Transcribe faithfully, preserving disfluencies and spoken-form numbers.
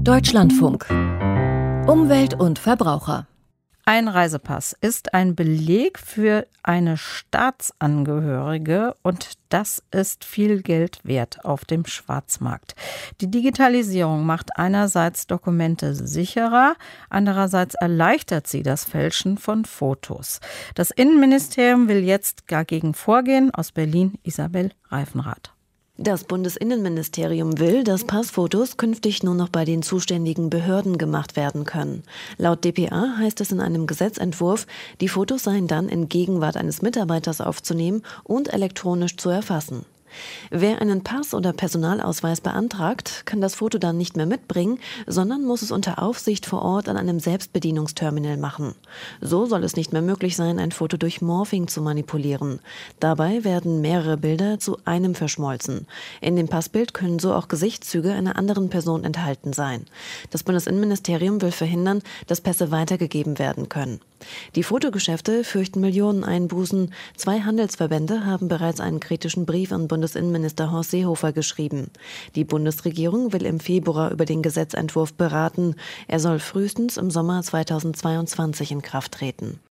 Deutschlandfunk. Umwelt und Verbraucher. Ein Reisepass ist ein Beleg für eine Staatsangehörige und das ist viel Geld wert auf dem Schwarzmarkt. Die Digitalisierung macht einerseits Dokumente sicherer, andererseits erleichtert sie das Fälschen von Fotos. Das Innenministerium will jetzt dagegen vorgehen. Aus Berlin Isabel Reifenrath. Das Bundesinnenministerium will, dass Passfotos künftig nur noch bei den zuständigen Behörden gemacht werden können. Laut d p a heißt es in einem Gesetzentwurf, die Fotos seien dann in Gegenwart eines Mitarbeiters aufzunehmen und elektronisch zu erfassen. Wer einen Pass oder Personalausweis beantragt, kann das Foto dann nicht mehr mitbringen, sondern muss es unter Aufsicht vor Ort an einem Selbstbedienungsterminal machen. So soll es nicht mehr möglich sein, ein Foto durch Morphing zu manipulieren. Dabei werden mehrere Bilder zu einem verschmolzen. In dem Passbild können so auch Gesichtszüge einer anderen Person enthalten sein. Das Bundesinnenministerium will verhindern, dass Pässe weitergegeben werden können. Die Fotogeschäfte fürchten Millioneneinbußen. Zwei Handelsverbände haben bereits einen kritischen Brief an Bundesinnenminister Horst Seehofer geschrieben. Die Bundesregierung will im Februar über den Gesetzentwurf beraten. Er soll frühestens im Sommer zweitausendzweiundzwanzig in Kraft treten.